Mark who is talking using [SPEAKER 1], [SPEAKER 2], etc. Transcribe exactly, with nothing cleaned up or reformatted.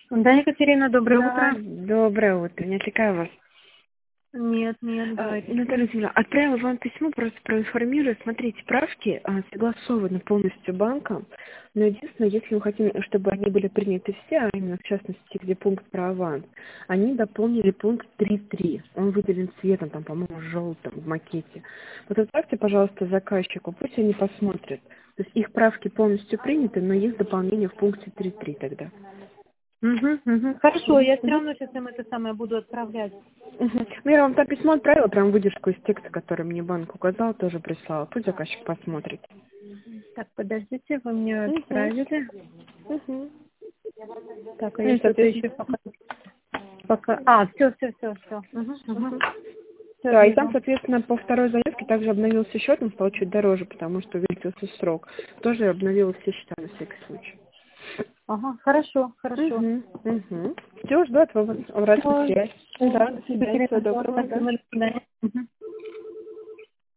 [SPEAKER 1] Да, Екатерина, доброе
[SPEAKER 2] Да,
[SPEAKER 1] утро.
[SPEAKER 2] доброе утро. Не отвлекаю вас.
[SPEAKER 1] Нет, нет,
[SPEAKER 2] А,
[SPEAKER 1] говорите.
[SPEAKER 2] Наталья Васильевна, отправила вам письмо, просто проинформирую. Смотрите, справки а, согласованы полностью банком, но единственное, если мы хотим, чтобы они были приняты все, а именно в частности, где пункт про аванс, они дополнили пункт три три. Он выделен цветом, там, по-моему, желтым в макете. Вот отправьте, пожалуйста, заказчику, пусть они посмотрят. То есть их правки полностью приняты, но есть дополнение в пункте три три тогда.
[SPEAKER 1] Угу, угу. Хорошо, я все
[SPEAKER 2] Мгм.
[SPEAKER 1] равно сейчас им это самое буду отправлять.
[SPEAKER 2] Мгм. Ну, я вам там письмо отправила, прям выдержку из текста, который мне банк указал, тоже прислала. Пусть заказчик посмотрит.
[SPEAKER 1] Так, подождите, вы мне
[SPEAKER 2] Угу.
[SPEAKER 1] отправили.
[SPEAKER 2] Угу.
[SPEAKER 1] Так, а
[SPEAKER 2] Ну
[SPEAKER 1] я
[SPEAKER 2] и,
[SPEAKER 1] что-то
[SPEAKER 2] соответственно...
[SPEAKER 1] еще пока... пока... А, все, все, все, все. Угу, угу.
[SPEAKER 2] Угу.
[SPEAKER 1] Все
[SPEAKER 2] Да, и там,
[SPEAKER 1] вижу.
[SPEAKER 2] соответственно, по второй заявке также обновился счет, он стал чуть дороже, потому что увеличился срок. Тоже обновила все счета на всякий случай.
[SPEAKER 1] Ага, хорошо, хорошо.
[SPEAKER 2] Угу. Угу. Все, жду от вас обратной
[SPEAKER 1] Ой,
[SPEAKER 2] связи. Да, до свидания,
[SPEAKER 1] Екатерина,
[SPEAKER 2] всего доброго, да.
[SPEAKER 1] спасибо, до свидания.